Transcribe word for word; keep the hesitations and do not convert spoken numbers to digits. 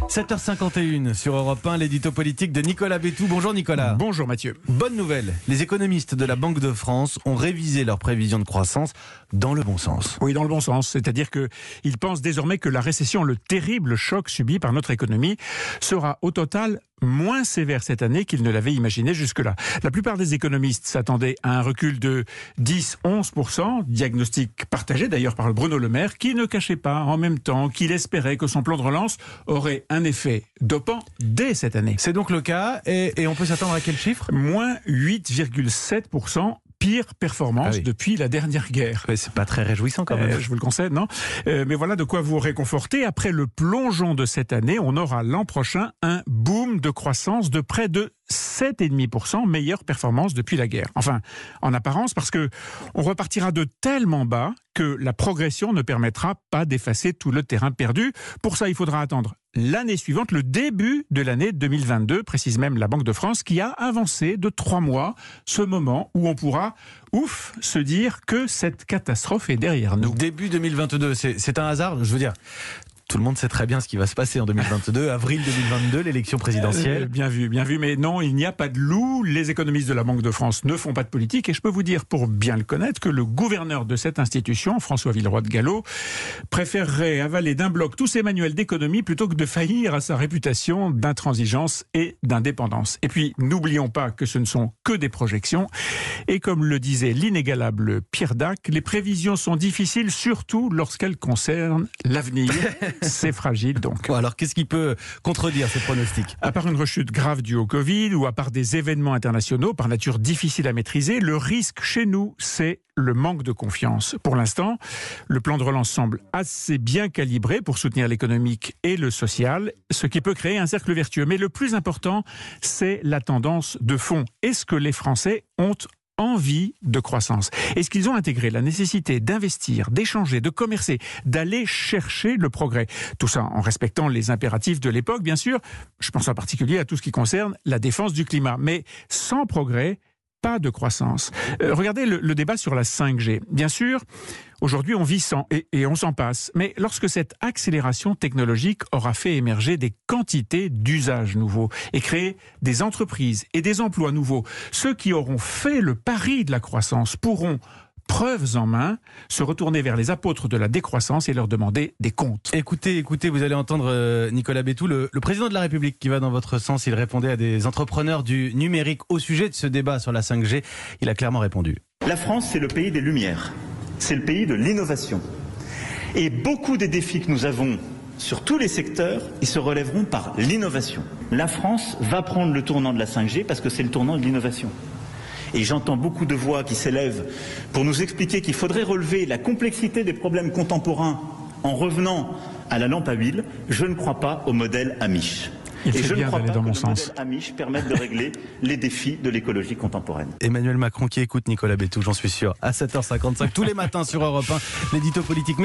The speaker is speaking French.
sept heures cinquante et une sur Europe un, l'édito politique de Nicolas Bétou. Bonjour Nicolas. Bonjour Mathieu. Bonne nouvelle, les économistes de la Banque de France ont révisé leurs prévisions de croissance dans le bon sens. Oui, dans le bon sens, c'est-à-dire qu'ils pensent désormais que la récession, le terrible choc subi par notre économie, sera au total moins sévère cette année qu'ils ne l'avaient imaginé jusque-là. La plupart des économistes s'attendaient à un recul de dix à onze pour cent, diagnostic partagé d'ailleurs par Bruno Le Maire, qui ne cachait pas en même temps qu'il espérait que son plan de relance aurait un effet dopant dès cette année. C'est donc le cas, et, et on peut s'attendre à quel chiffre ? Moins huit virgule sept pour cent. Pire performance ah oui. depuis la dernière guerre. Mais c'est pas très réjouissant quand même. Euh, je vous le concède, non euh, Mais voilà de quoi vous réconforter. Après le plongeon de cette année, on aura l'an prochain un boom de croissance de près de sept virgule cinq pour cent, meilleure performance depuis la guerre. Enfin, en apparence, parce que on repartira de tellement bas que la progression ne permettra pas d'effacer tout le terrain perdu. Pour ça, il faudra attendre l'année suivante, le début de l'année deux mille vingt-deux, précise même la Banque de France, qui a avancé de trois mois ce moment où on pourra, ouf, se dire que cette catastrophe est derrière nous. Début deux mille vingt-deux, c'est, c'est un hasard, je veux dire. Tout le monde sait très bien ce qui va se passer en deux mille vingt-deux, avril deux mille vingt-deux, l'élection présidentielle. Euh, bien vu, bien vu, mais non, il n'y a pas de loup. Les économistes de la Banque de France ne font pas de politique, et je peux vous dire, pour bien le connaître, que le gouverneur de cette institution, François Villeroy de Galhau, préférerait avaler d'un bloc tous ses manuels d'économie plutôt que de faillir à sa réputation d'intransigeance et d'indépendance. Et puis, n'oublions pas que ce ne sont que des projections, et comme le disait l'inégalable Pierre Dac, les prévisions sont difficiles, surtout lorsqu'elles concernent l'avenir. C'est fragile donc. Bon, alors qu'est-ce qui peut contredire ces pronostics ? À part une rechute grave due au Covid ou à part des événements internationaux par nature difficiles à maîtriser, le risque chez nous, c'est le manque de confiance. Pour l'instant, le plan de relance semble assez bien calibré pour soutenir l'économique et le social, ce qui peut créer un cercle vertueux. Mais le plus important, c'est la tendance de fond. Est-ce que les Français ont envie de croissance? Est-ce qu'ils ont intégré la nécessité d'investir, d'échanger, de commercer, d'aller chercher le progrès? Tout ça en respectant les impératifs de l'époque, bien sûr. Je pense en particulier à tout ce qui concerne la défense du climat. Mais sans progrès, pas de croissance. Euh, regardez le, le débat sur la cinq G. Bien sûr, aujourd'hui on vit sans et, et on s'en passe. Mais lorsque cette accélération technologique aura fait émerger des quantités d'usages nouveaux et créé des entreprises et des emplois nouveaux, ceux qui auront fait le pari de la croissance pourront, preuves en main, se retourner vers les apôtres de la décroissance et leur demander des comptes. Écoutez, écoutez, vous allez entendre euh, Nicolas Bétou, le, le président de la République qui va dans votre sens. Il répondait à des entrepreneurs du numérique au sujet de ce débat sur la cinq G. Il a clairement répondu. La France, c'est le pays des lumières. C'est le pays de l'innovation. Et beaucoup des défis que nous avons sur tous les secteurs, ils se relèveront par l'innovation. La France va prendre le tournant de la cinq G parce que c'est le tournant de l'innovation. Et j'entends beaucoup de voix qui s'élèvent pour nous expliquer qu'il faudrait relever la complexité des problèmes contemporains en revenant à la lampe à huile. Je ne crois pas au modèle Amish. Il Et fait je bien ne crois d'aller pas dans que mon le sens. modèle Amish permette de régler les défis de l'écologie contemporaine. Emmanuel Macron qui écoute Nicolas Bétou, j'en suis sûr, à sept heures cinquante-cinq tous les matins sur Europe un, l'édito politique.